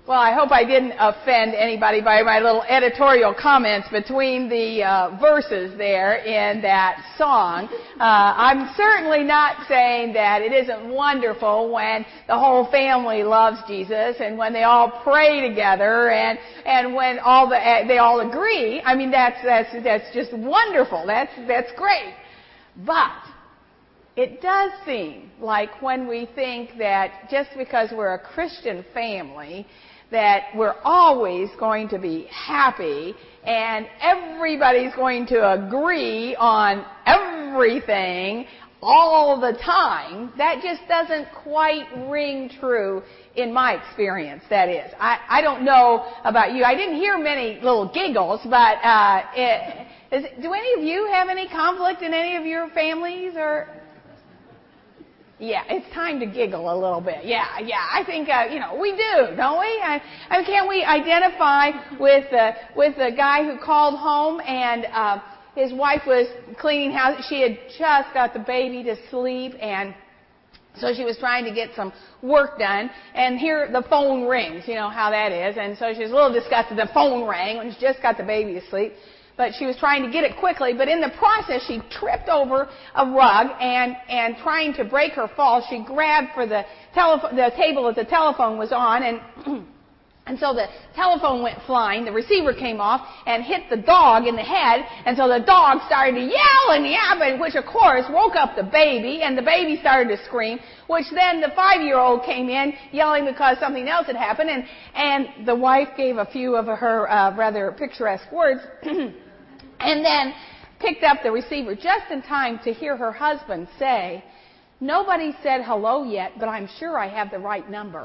Well, I hope I didn't offend anybody by my little editorial comments between the verses there in that song. I'm certainly not saying that it isn't wonderful when the whole family loves Jesus and when they all pray together and when they all agree. I mean, that's just wonderful. That's great. But it does seem like when we think that just because we're a Christian family, that we're always going to be happy and everybody's going to agree on everything all the time, that just doesn't quite ring true in my experience, that is. I don't know about you. I didn't hear many little giggles, but do any of you have any conflict in any of your families or... Yeah, it's time to giggle a little bit. Yeah. I think we do, don't we? Can't we identify with the guy who called home and his wife was cleaning house. She had just got the baby to sleep, and so she was trying to get some work done. And here the phone rings. You know how that is. And so she was a little disgusted. The phone rang when she just got the baby to sleep. But she was trying to get it quickly, but in the process she tripped over a rug and trying to break her fall, she grabbed for the table that the telephone was on and so the telephone went flying, the receiver came off and hit the dog in the head, and so the dog started to yell and yap, which of course woke up the baby, and the baby started to scream, which then the 5-year-old came in yelling because something else had happened, and the wife gave a few of her rather picturesque words, and then picked up the receiver just in time to hear her husband say, "Nobody said hello yet, but I'm sure I have the right number."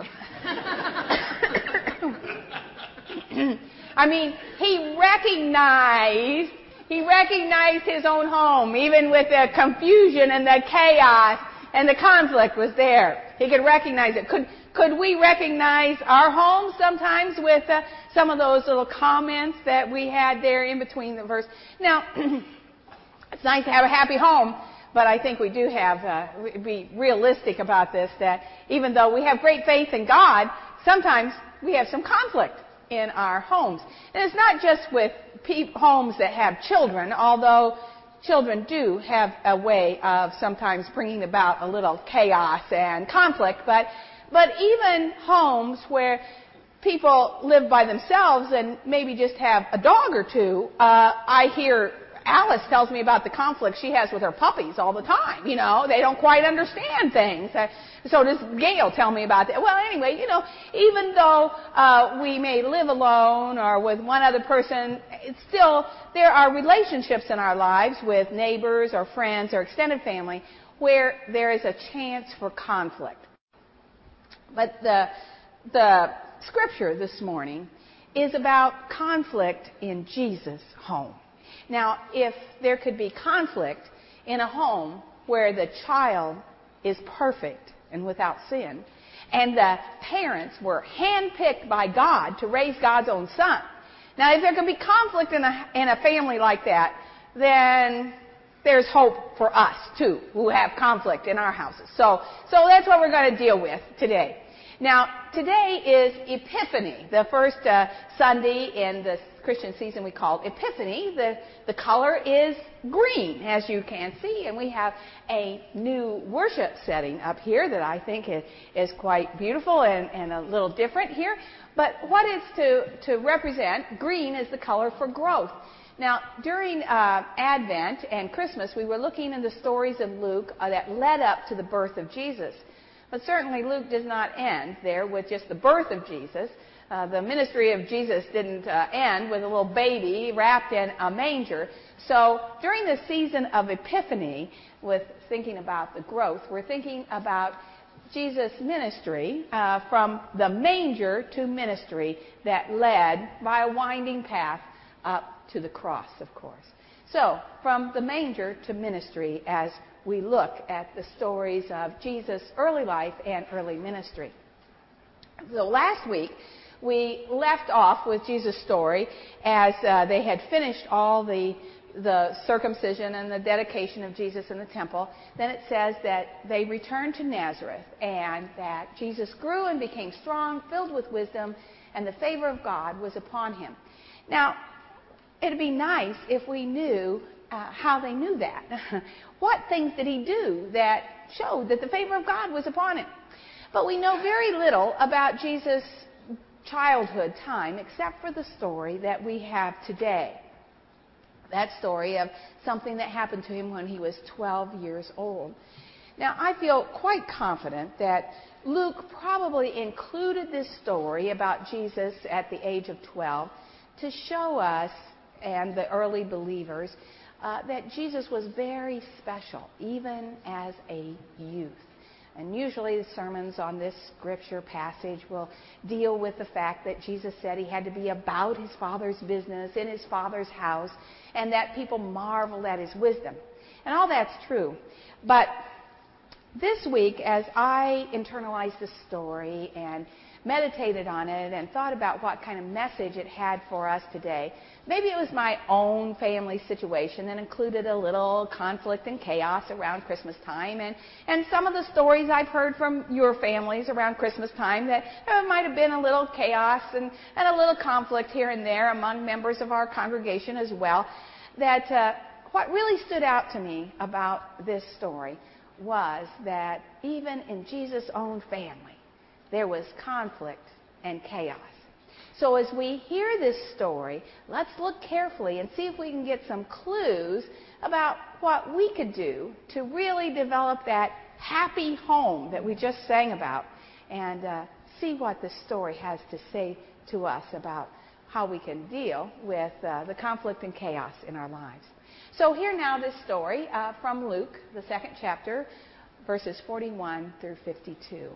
I mean, he recognized his own home, even with the confusion and the chaos and the conflict was there. He could recognize it. Could we recognize our home sometimes with some of those little comments that we had there in between the verse? Now, it's nice to have a happy home, but I think we do have be realistic about this, that even though we have great faith in God, sometimes we have some conflict in our homes. And it's not just with homes that have children, although children do have a way of sometimes bringing about a little chaos and conflict, but even homes where people live by themselves and maybe just have a dog or two, I hear Alice tells me about the conflict she has with her puppies all the time. You know, they don't quite understand things. So does Gail tell me about that. Well, anyway, even though we may live alone or with one other person, it's still there are relationships in our lives with neighbors or friends or extended family where there is a chance for conflict. But the scripture this morning is about conflict in Jesus' home. Now, if there could be conflict in a home where the child is perfect and without sin, and the parents were handpicked by God to raise God's own son. Now, if there could be conflict in a family like that, then there's hope for us, too, who have conflict in our houses. So that's what we're going to deal with today. Now, today is Epiphany, the first Sunday in the Christian season we call Epiphany. The color is green, as you can see, and we have a new worship setting up here that I think is quite beautiful and a little different here. But what it's to represent, green is the color for growth. Now, during Advent and Christmas, we were looking in the stories of Luke that led up to the birth of Jesus. But certainly Luke does not end there with just the birth of Jesus. The ministry of Jesus didn't end with a little baby wrapped in a manger. So during the season of Epiphany, with thinking about the growth, we're thinking about Jesus' ministry from the manger to ministry that led by a winding path up to the cross, of course. So from the manger to ministry as we look at the stories of Jesus' early life and early ministry. So last week, we left off with Jesus' story as they had finished all the the circumcision and the dedication of Jesus in the temple, then it says that they returned to Nazareth and that Jesus grew and became strong, filled with wisdom, and the favor of God was upon him. Now, it'd be nice if we knew how they knew that. What things did he do that showed that the favor of God was upon him? But we know very little about Jesus' childhood time except for the story that we have today. That story of something that happened to him when he was 12 years old. Now, I feel quite confident that Luke probably included this story about Jesus at the age of 12 to show us and the early believers that Jesus was very special, even as a youth. And usually the sermons on this scripture passage will deal with the fact that Jesus said he had to be about his Father's business, in his Father's house, and that people marveled at his wisdom. And all that's true. But this week, as I internalized the story and meditated on it and thought about what kind of message it had for us today, maybe it was my own family situation that included a little conflict and chaos around Christmas time, and some of the stories I've heard from your families around Christmas time that might have been a little chaos and a little conflict here and there among members of our congregation as well, that what really stood out to me about this story was that even in Jesus' own family, there was conflict and chaos. So as we hear this story, let's look carefully and see if we can get some clues about what we could do to really develop that happy home that we just sang about, and see what this story has to say to us about how we can deal with the conflict and chaos in our lives. So hear now this story from Luke, the 2nd chapter, verses 41 through 52.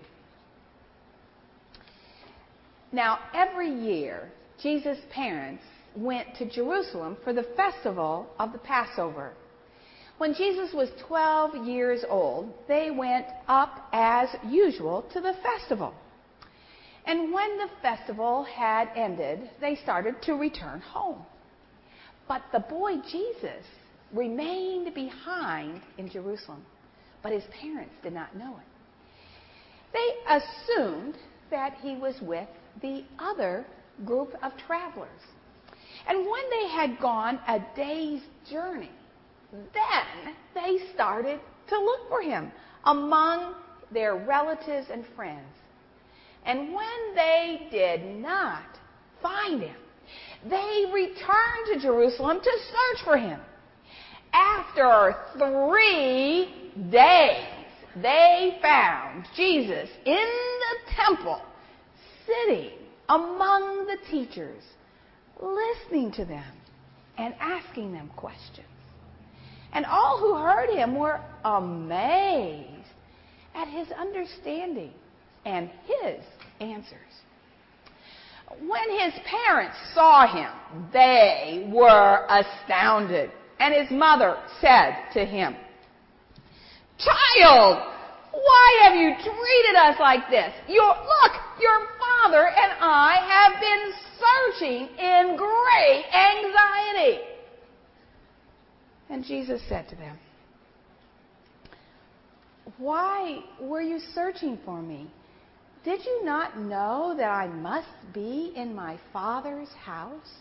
Now, every year, Jesus' parents went to Jerusalem for the festival of the Passover. When Jesus was 12 years old, they went up as usual to the festival. And when the festival had ended, they started to return home. But the boy Jesus remained behind in Jerusalem, but his parents did not know it. They assumed that he was with the other group of travelers. And when they had gone a day's journey, then they started to look for him among their relatives and friends. And when they did not find him, they returned to Jerusalem to search for him. After 3 days, they found Jesus in the temple, sitting among the teachers, listening to them and asking them questions. And all who heard him were amazed at his understanding and his answers. When his parents saw him, they were astounded. And his mother said to him, "Child, why have you treated us like this? Look, your father and I have been searching in great anxiety." And Jesus said to them, "Why were you searching for me? Did you not know that I must be in my Father's house?"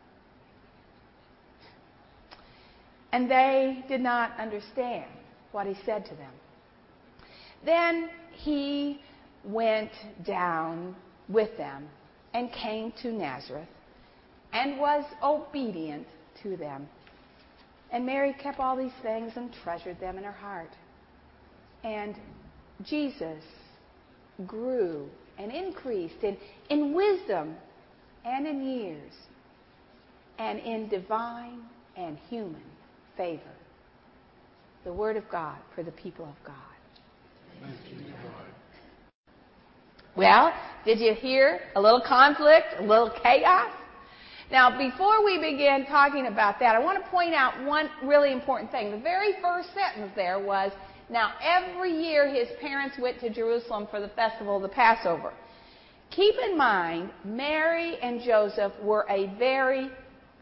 And they did not understand what he said to them. Then he went down with them and came to Nazareth and was obedient to them. And Mary kept all these things and treasured them in her heart. And Jesus grew and increased in wisdom and in years and in divine and human favor. The word of God for the people of God. Well, did you hear a little conflict, a little chaos? Now, before we begin talking about that, I want to point out one really important thing. The very first sentence there was, now every year his parents went to Jerusalem for the festival of the Passover. Keep in mind, Mary and Joseph were a very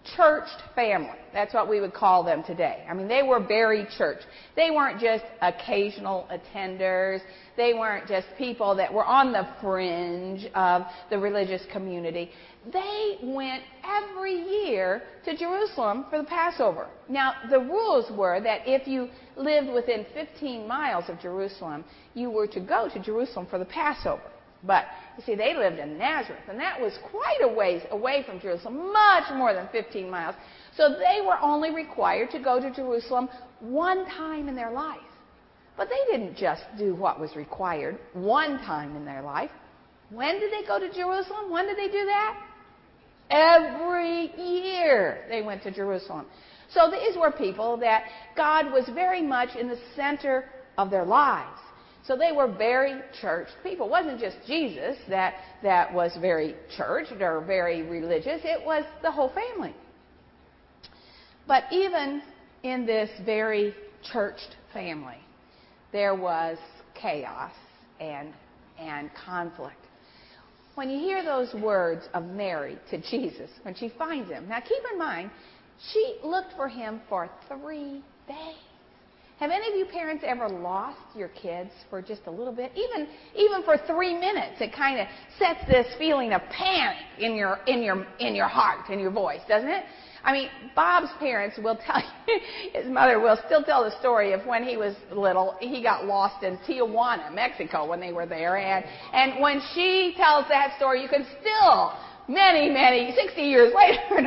churched family. That's what we would call them today. I mean, they were very church. They weren't just occasional attenders. They weren't just people that were on the fringe of the religious community. They went every year to Jerusalem for the Passover. Now, the rules were that if you lived within 15 miles of Jerusalem, you were to go to Jerusalem for the Passover. But, you see, they lived in Nazareth, and that was quite a ways away from Jerusalem, much more than 15 miles. So they were only required to go to Jerusalem one time in their life. But they didn't just do what was required one time in their life. When did they go to Jerusalem? When did they do that? Every year they went to Jerusalem. So these were people that God was very much in the center of their lives. So they were very church people. It wasn't just Jesus that was very churched or very religious. It was the whole family. But even in this very churched family, there was chaos and conflict. When you hear those words of Mary to Jesus, when she finds him, now keep in mind, she looked for him for 3 days. Have any of you parents ever lost your kids for just a little bit? Even for 3 minutes, it kind of sets this feeling of panic in your heart, in your voice, doesn't it? I mean, Bob's parents will tell you, his mother will still tell the story of when he was little, he got lost in Tijuana, Mexico, when they were there. And when she tells that story, you can still, many, 60 years later,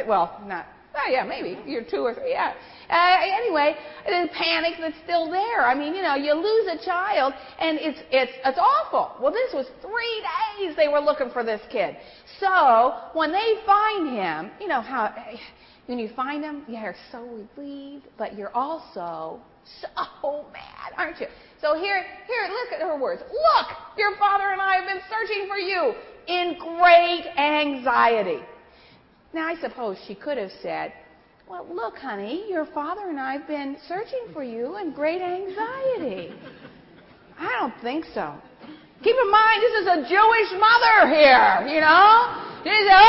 maybe you're 2 or 3, yeah. Anyway, the panic that's still there. I mean, you lose a child, and it's awful. Well, this was 3 days they were looking for this kid. So when they find him, you know how when you find him, you're so relieved, but you're also so mad, aren't you? So here, look at her words. Look, your father and I have been searching for you in great anxiety. Now, I suppose she could have said, well, look, honey, your father and I have been searching for you in great anxiety. I don't think so. Keep in mind, this is a Jewish mother here, She said,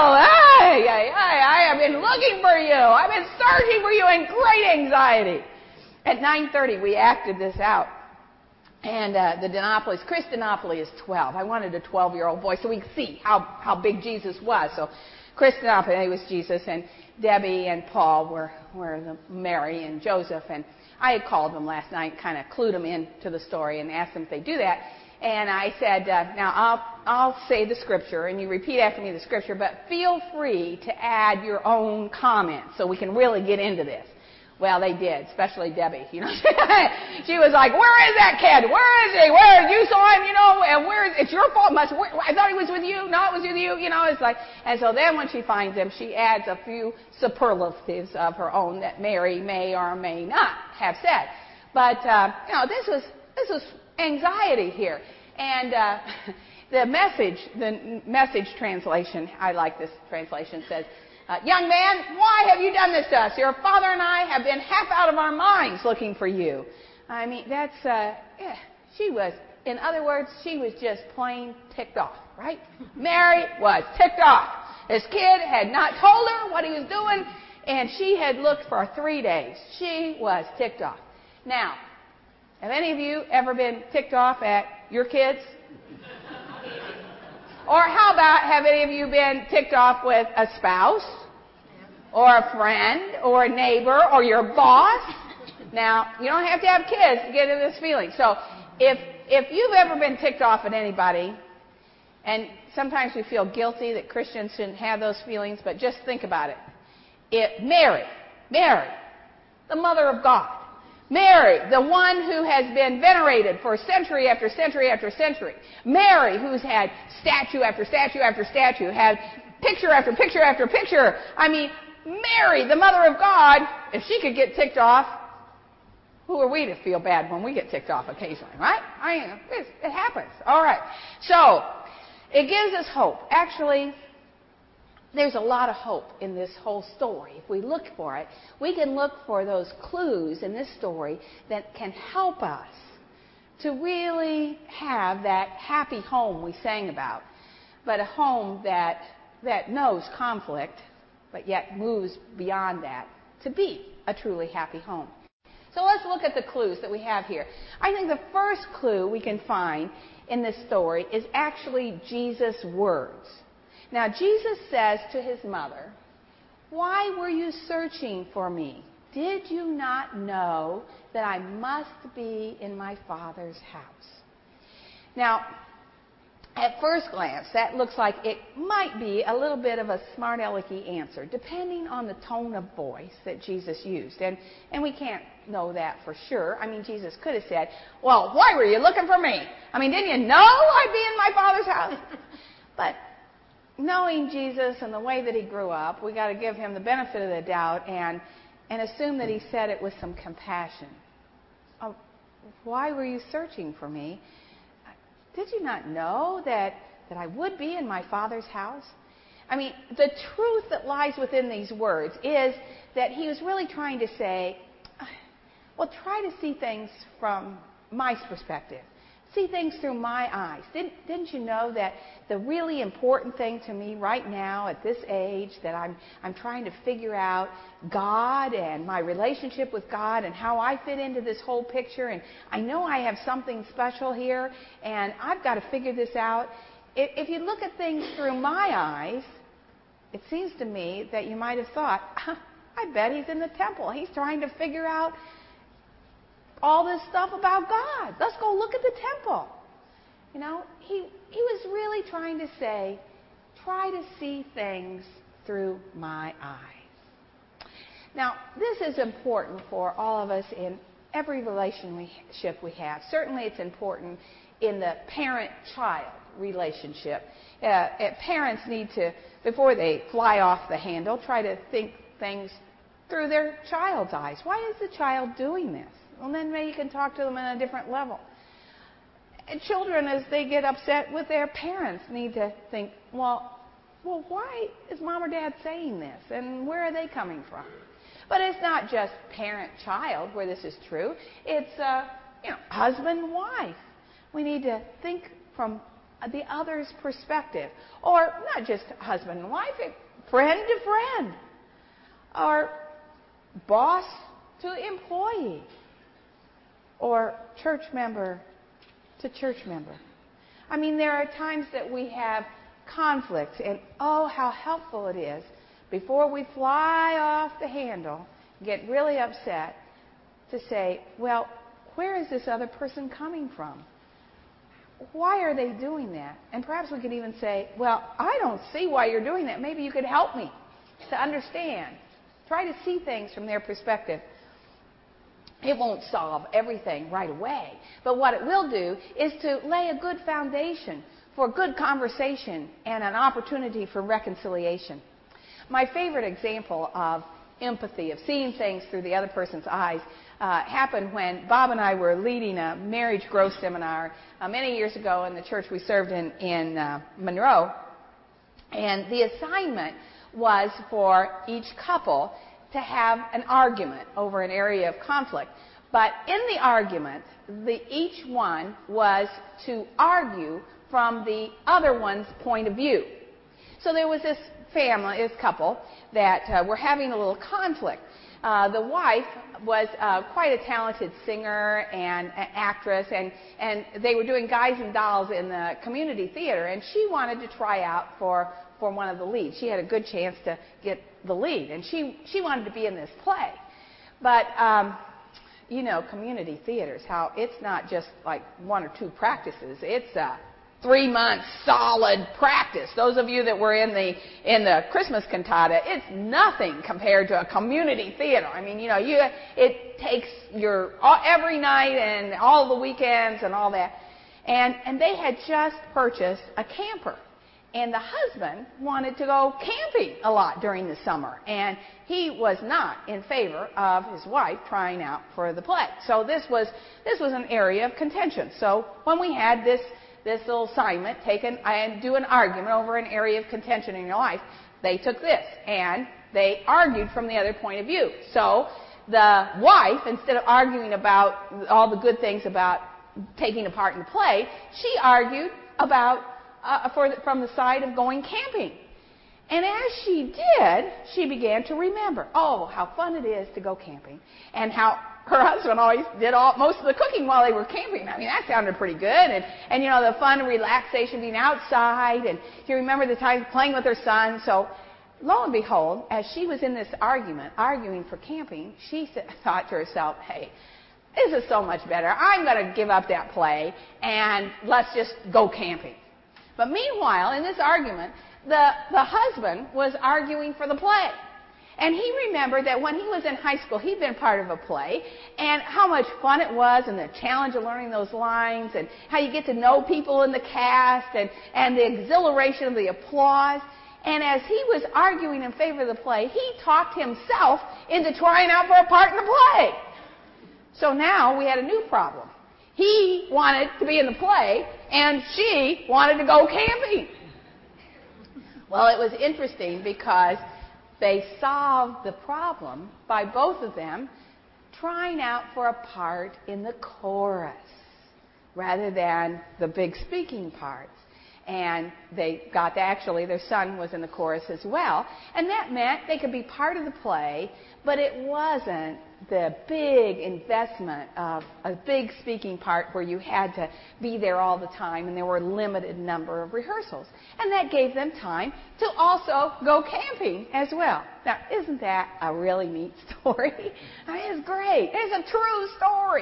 I have been looking for you. I've been searching for you in great anxiety. At 9:30, we acted this out. And the Dinopolis, Chris Dinopoli is 12. I wanted a 12-year-old boy so we could see how big Jesus was. So Chris Dinopoli was Jesus, and Debbie and Paul were Mary and Joseph. And I had called them last night, kind of clued them into the story and asked them if they'd do that. And I said, now I'll say the scripture, and you repeat after me the scripture, but feel free to add your own comments so we can really get into this. Well, they did, especially Debbie. She was like, "Where is that kid? Where is he? Where you saw him? And where is? It's your fault. I thought he was with you. No, it was with you. It's like." And so then when she finds him, she adds a few superlatives of her own that Mary may or may not have said. But this was anxiety here, and the message translation. I like this translation. Says, young man, why have you done this to us? Your father and I have been half out of our minds looking for you. I mean, that's, she was, in other words, she was just plain ticked off, right? Mary was ticked off. This kid had not told her what he was doing, and she had looked for 3 days. She was ticked off. Now, have any of you ever been ticked off at your kids? Or how about, have any of you been ticked off with a spouse, or a friend, or a neighbor, or your boss? Now, you don't have to have kids to get into this feeling. So, if you've ever been ticked off at anybody, and sometimes we feel guilty that Christians shouldn't have those feelings, but just think about it. Mary, the mother of God, Mary, the one who has been venerated for century after century after century. Mary, who's had statue after statue after statue, had picture after picture after picture. I mean, Mary, the mother of God, if she could get ticked off, who are we to feel bad when we get ticked off occasionally, right? It happens. All right. So, it gives us hope. Actually, there's a lot of hope in this whole story. If we look for it, we can look for those clues in this story that can help us to really have that happy home we sang about, but a home that knows conflict but yet moves beyond that to be a truly happy home. So let's look at the clues that we have here. I think the first clue we can find in this story is actually Jesus' words. Now, Jesus says to his mother, "Why were you searching for me? Did you not know that I must be in my Father's house?" Now, at first glance, that looks like it might be a little bit of a smart-alecky answer, depending on the tone of voice that Jesus used. And we can't know that for sure. I mean, Jesus could have said, "Well, why were you looking for me? I mean, didn't you know I'd be in my Father's house?" But knowing Jesus and the way that he grew up, we got to give him the benefit of the doubt and assume that he said it with some compassion. "Oh, why were you searching for me? Did you not know that I would be in my Father's house?" I mean, the truth that lies within these words is that he was really trying to say, well, try to see things from my perspective. See things through my eyes. Didn't you know that the really important thing to me right now at this age, that I'm trying to figure out God and my relationship with God and how I fit into this whole picture, and I know I have something special here, and I've got to figure this out. If you look at things through my eyes, it seems to me that you might have thought, I bet he's in the temple. He's trying to figure out all this stuff about God. Let's go look at the temple. You know, he was really trying to say, try to see things through my eyes. Now, this is important for all of us in every relationship we have. Certainly it's important in the parent-child relationship. Parents need to, before they fly off the handle, try to think things through their child's eyes. Why is the child doing this? Well, then maybe you can talk to them on a different level. And children, as they get upset with their parents, need to think, well, why is mom or dad saying this? And where are they coming from? But it's not just parent-child where this is true. It's, husband, wife. We need to think from the other's perspective. Or not just husband and wife, friend to friend. Or boss to employee. Or church member to church member. I mean, there are times that we have conflict, and oh, how helpful it is before we fly off the handle, get really upset, to say, well, where is this other person coming from? Why are they doing that? And perhaps we could even say, well, I don't see why you're doing that. Maybe you could help me to understand. Try to see things from their perspective. It won't solve everything right away, but what it will do is to lay a good foundation for good conversation and an opportunity for reconciliation. My favorite example of empathy, of seeing things through the other person's eyes, happened when Bob and I were leading a marriage growth seminar many years ago in the church we served in Monroe, and the assignment was for each couple to have an argument over an area of conflict. But in the argument, each one was to argue from the other one's point of view. So there was this family, this couple, that were having a little conflict. The wife was quite a talented singer and actress, and they were doing Guys and Dolls in the community theater, and she wanted to try out for one of the leads. She had a good chance to get the lead, and she wanted to be in this play. But, community theaters, how it's not just like one or two practices. It's a 3 month solid practice. Those of you that were in the Christmas cantata, it's nothing compared to a community theater. I mean, it takes your every night and all the weekends and all that. And they had just purchased a camper. And the husband wanted to go camping a lot during the summer. And he was not in favor of his wife trying out for the play. So this was an area of contention. So when we had this little assignment taken and do an argument over an area of contention in your life, they took this and they argued from the other point of view. So the wife, instead of arguing about all the good things about taking a part in the play, she argued about from the side of going camping. And as she did, she began to remember, oh, how fun it is to go camping, and how her husband always did most of the cooking while they were camping. I mean, that sounded pretty good. And you know, the fun and relaxation being outside, and she remembered the time playing with her son. So lo and behold, as she was in this arguing for camping, she thought to herself, hey, this is so much better. I'm going to give up that play, and let's just go camping. But meanwhile, in this argument, the husband was arguing for the play. And he remembered that when he was in high school, he'd been part of a play, and how much fun it was, and the challenge of learning those lines, and how you get to know people in the cast, and the exhilaration of the applause. And as he was arguing in favor of the play, he talked himself into trying out for a part in the play. So now we had a new problem. He wanted to be in the play, and she wanted to go camping. Well, it was interesting because they solved the problem by both of them trying out for a part in the chorus rather than the big speaking parts. And they got to actually, their son was in the chorus as well. And that meant they could be part of the play, but it wasn't the big investment of a big speaking part where you had to be there all the time and there were a limited number of rehearsals. And that gave them time to also go camping as well. Now, isn't that a really neat story? I mean, it's great. It's a true story.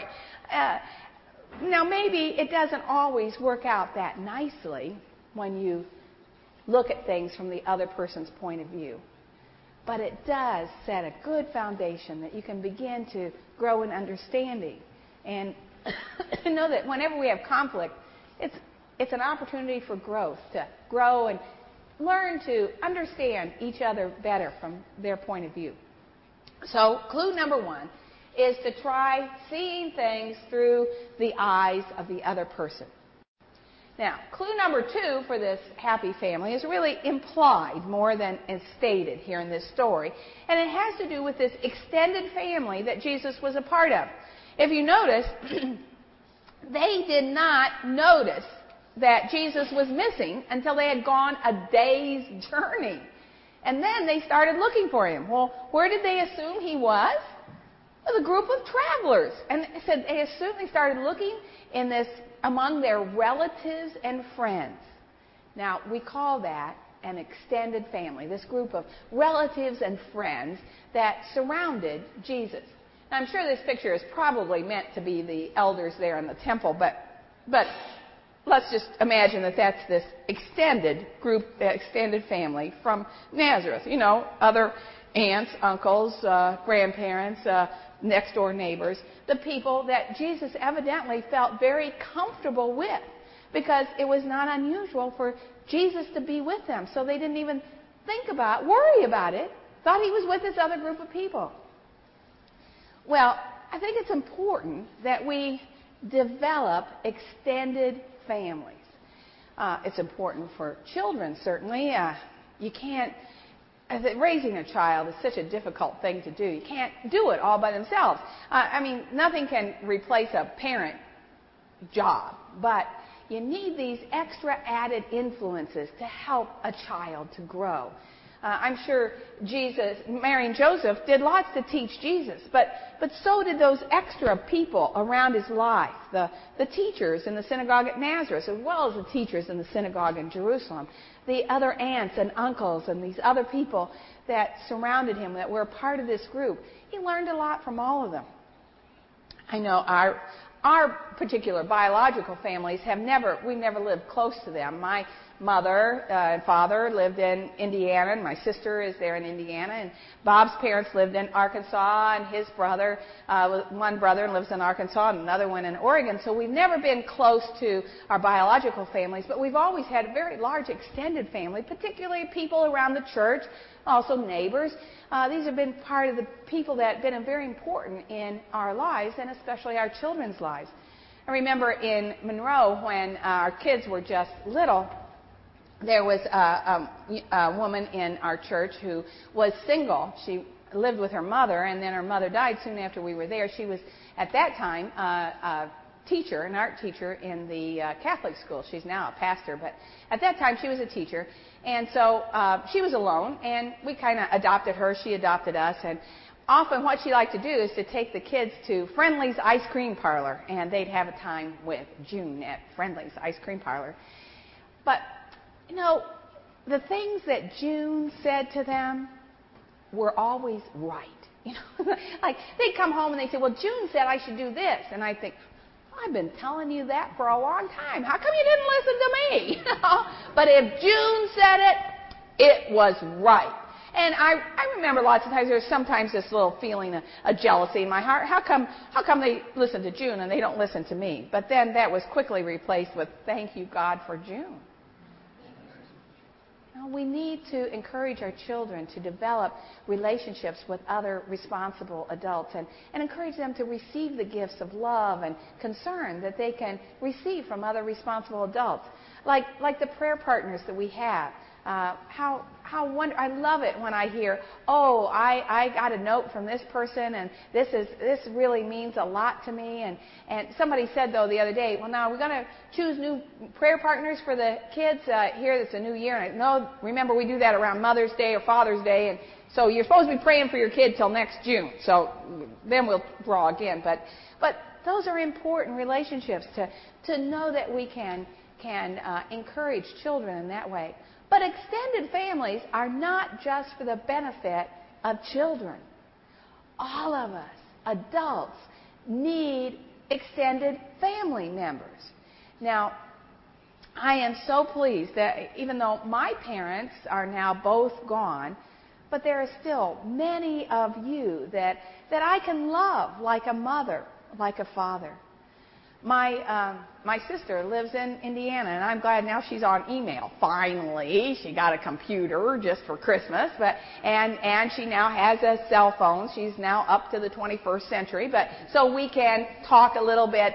Now, maybe it doesn't always work out that nicely when you look at things from the other person's point of view. But it does set a good foundation that you can begin to grow in understanding. And know that whenever we have conflict, it's an opportunity for growth, to grow and learn to understand each other better from their point of view. So clue number 1 is to try seeing things through the eyes of the other person. Now, clue number 2 for this happy family is really implied more than is stated here in this story, and it has to do with this extended family that Jesus was a part of. If you notice, they did not notice that Jesus was missing until they had gone a day's journey. And then they started looking for him. Well, where did they assume he was? With a group of travelers. And it said they started looking in this among their relatives and friends. Now, we call that an extended family, this group of relatives and friends that surrounded Jesus. Now, I'm sure this picture is probably meant to be the elders there in the temple, but let's just imagine that that's this extended group, extended family from Nazareth. You know, other aunts, uncles, grandparents, next door neighbors, the people that Jesus evidently felt very comfortable with, because it was not unusual for Jesus to be with them. So they didn't even worry about it, thought he was with this other group of people. Well, I think it's important that we develop extended families. It's important for children, certainly. Raising a child is such a difficult thing to do. You can't do it all by themselves. Nothing can replace a parent job, but you need these extra added influences to help a child to grow. I'm sure Mary and Joseph did lots to teach Jesus, but so did those extra people around his life, the teachers in the synagogue at Nazareth, as well as the teachers in the synagogue in Jerusalem, the other aunts and uncles and these other people that surrounded him that were a part of this group. He learned a lot from all of them. I know our particular biological families we never lived close to them. My mother and father lived in Indiana, and my sister is there in Indiana, and Bob's parents lived in Arkansas, and his brother, one brother lives in Arkansas and another one in Oregon. So we've never been close to our biological families, but we've always had a very large extended family, particularly people around the church, also neighbors. These have been part of the people that have been very important in our lives, and especially our children's lives. I remember in Monroe, when our kids were just little, there was a woman in our church who was single. She lived with her mother, and then her mother died soon after we were there. She was, at that time, teacher, an art teacher in the Catholic school. She's now a pastor, but at that time she was a teacher. And so she was alone, and we kind of adopted her. She adopted us. And often what she liked to do is to take the kids to Friendly's Ice Cream Parlor, and they'd have a time with June at Friendly's Ice Cream Parlor. But, you know, the things that June said to them were always right. You know, like they'd come home and they'd say, well, June said I should do this. And I'd think, I've been telling you that for a long time. How come you didn't listen to me? You know? But if June said it, it was right. And I remember lots of times there was sometimes this little feeling of jealousy in my heart. How come they listen to June and they don't listen to me? But then that was quickly replaced with thank you, God, for June. Now, we need to encourage our children to develop relationships with other responsible adults and encourage them to receive the gifts of love and concern that they can receive from other responsible adults, like the prayer partners that we have. I love it when I hear, oh, I got a note from this person, and this really means a lot to me. And somebody said, though, the other day, well, now we're going to choose new prayer partners for the kids here. It's a new year. And no, remember, we do that around Mother's Day or Father's Day. And so you're supposed to be praying for your kid till next June. So then we'll draw again. But those are important relationships to know that we can encourage children in that way. But extended families are not just for the benefit of children. All of us, adults, need extended family members. Now, I am so pleased that even though my parents are now both gone, but there are still many of you that I can love like a mother, like a father. My sister lives in Indiana, and I'm glad now she's on email. Finally, she got a computer just for Christmas, and she now has a cell phone. She's now up to the 21st century, but so we can talk a little bit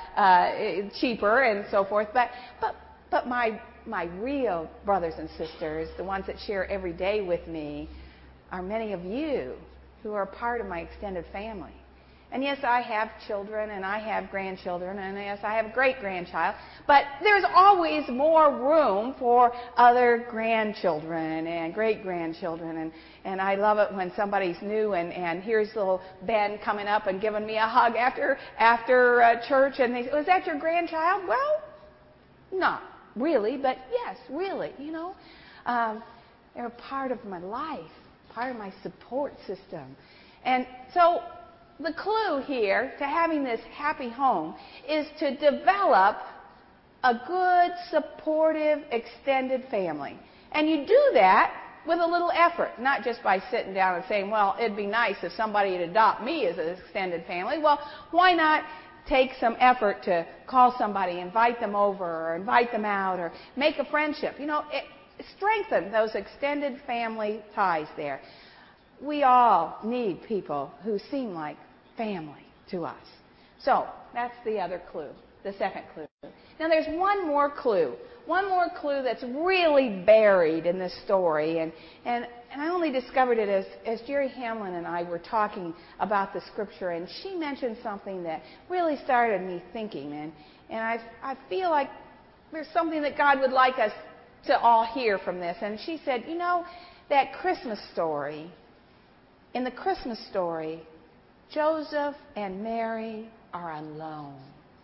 cheaper and so forth. But my real brothers and sisters, the ones that share every day with me, are many of you who are part of my extended family. And yes, I have children, and I have grandchildren, and yes, I have a great-grandchild. But there's always more room for other grandchildren and great-grandchildren. And I love it when somebody's new, and here's little Ben coming up and giving me a hug after church, and they say, "Was that your grandchild?" Well, not really, but yes, really, you know. They're a part of my life, part of my support system. And so the clue here to having this happy home is to develop a good, supportive, extended family. And you do that with a little effort, not just by sitting down and saying, well, it'd be nice if somebody would adopt me as an extended family. Well, why not take some effort to call somebody, invite them over, or invite them out, or make a friendship? You know, strengthen those extended family ties there. We all need people who seem like family to us. So that's the other clue, the second clue. Now there's one more clue that's really buried in this story, and I only discovered it as Jerry Hamlin and I were talking about the scripture, and she mentioned something that really started me thinking, and I feel like there's something that God would like us to all hear from this. And she said, you know, that Christmas story, in the Christmas story, Joseph and Mary are alone.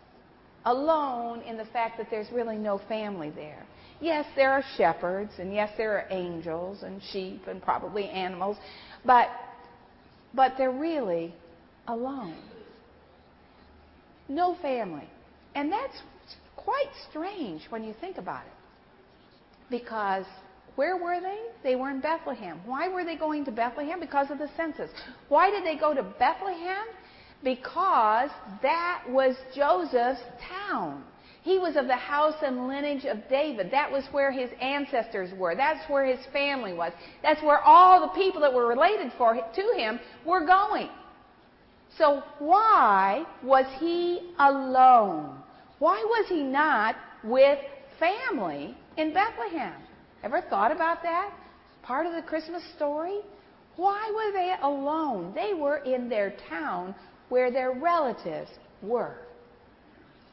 Alone in the fact that there's really no family there. Yes, there are shepherds, and yes, there are angels and sheep and probably animals, but they're really alone. No family. And that's quite strange when you think about it. Because where were they? They were in Bethlehem. Why were they going to Bethlehem? Because of the census. Why did they go to Bethlehem? Because that was Joseph's town. He was of the house and lineage of David. That was where his ancestors were. That's where his family was. That's where all the people that were related to him were going. So why was he alone? Why was he not with family in Bethlehem? Ever thought about that? Part of the Christmas story? Why were they alone? They were in their town where their relatives were.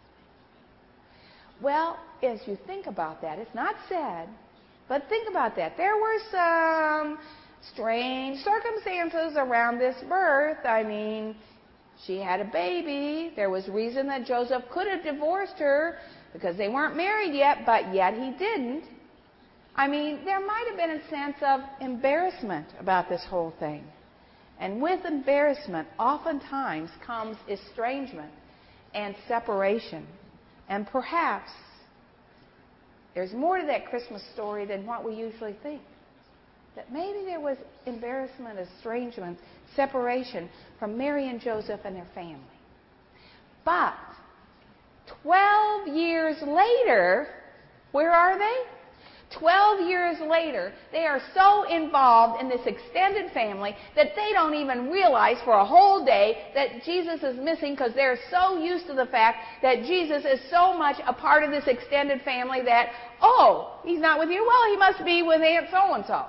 Well, as you think about that, it's not said, but think about that. There were some strange circumstances around this birth. I mean, she had a baby. There was reason that Joseph could have divorced her because they weren't married yet, but yet he didn't. I mean, there might have been a sense of embarrassment about this whole thing. And with embarrassment, oftentimes comes estrangement and separation. And perhaps there's more to that Christmas story than what we usually think. That maybe there was embarrassment, estrangement, separation from Mary and Joseph and their family. But 12 years later, where are they? 12 years later, they are so involved in this extended family that they don't even realize for a whole day that Jesus is missing, because they're so used to the fact that Jesus is so much a part of this extended family that, oh, he's not with you? Well, he must be with Aunt so-and-so.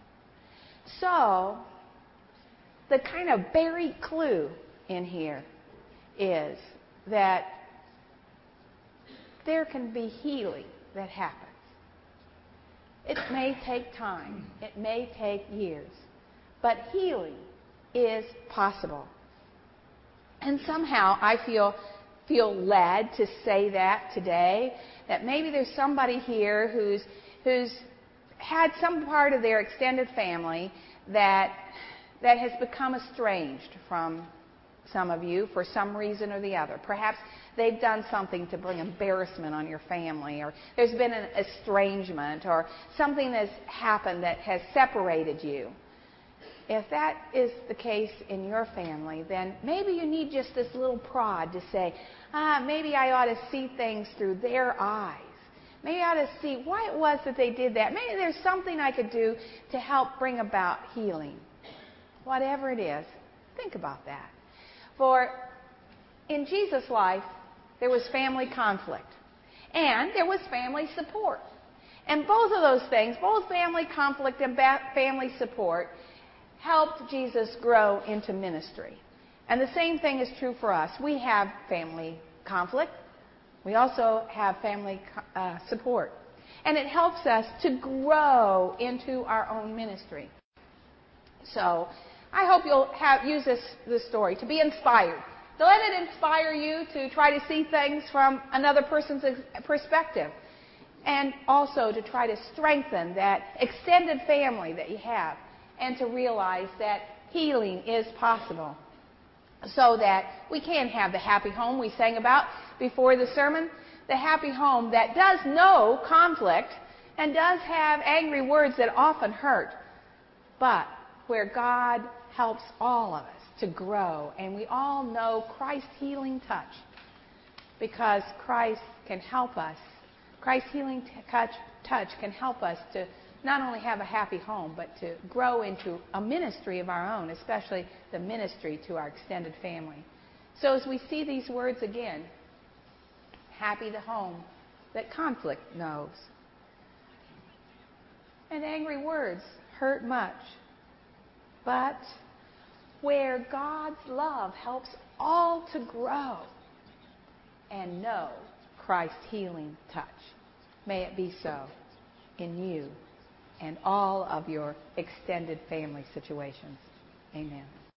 So, the kind of buried clue in here is that there can be healing that happens. It may take time. It may take years. But healing is possible. And somehow I feel led to say that today, that maybe there's somebody here who's had some part of their extended family that has become estranged from some of you for some reason or the other. Perhaps they've done something to bring embarrassment on your family, or there's been an estrangement, or something that's happened that has separated you. If that is the case in your family, then maybe you need just this little prod to say, maybe I ought to see things through their eyes. Maybe I ought to see why it was that they did that. Maybe there's something I could do to help bring about healing. Whatever it is, think about that. For in Jesus' life, there was family conflict. And there was family support. And both of those things, both family conflict and family support, helped Jesus grow into ministry. And the same thing is true for us. We have family conflict. We also have family support. And it helps us to grow into our own ministry. So I hope you'll use this story to be inspired. To let it inspire you to try to see things from another person's perspective. And also to try to strengthen that extended family that you have. And to realize that healing is possible. So that we can have the happy home we sang about before the sermon. The happy home that does know conflict and does have angry words that often hurt. But where God helps all of us to grow. And we all know Christ's healing touch. Because Christ can help us. Christ's healing touch can help us to not only have a happy home, but to grow into a ministry of our own, especially the ministry to our extended family. So as we see these words again, happy the home that conflict knows. And angry words hurt much. But where God's love helps all to grow and know Christ's healing touch. May it be so in you and all of your extended family situations. Amen.